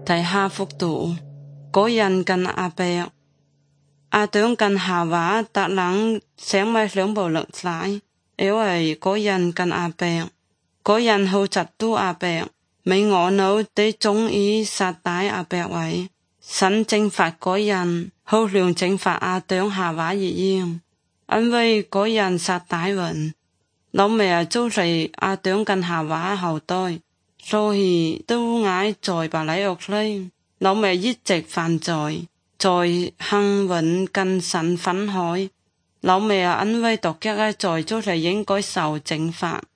第下幅圖，嗰人跟阿伯，阿長跟夏娃特冷醒咪兩步落嚟，因為嗰人跟阿伯，嗰人好窒都阿伯，咪我腦地中意殺大阿伯位，神懲罰嗰人，好像懲罰阿長夏娃一樣，因為嗰人殺大人，老咪就係阿長跟夏娃後代。所以都嗌在白禮屋裏，老咪一直犯罪，在行運跟神分開，老咪因為獨家嘅罪，就係應該受懲罰。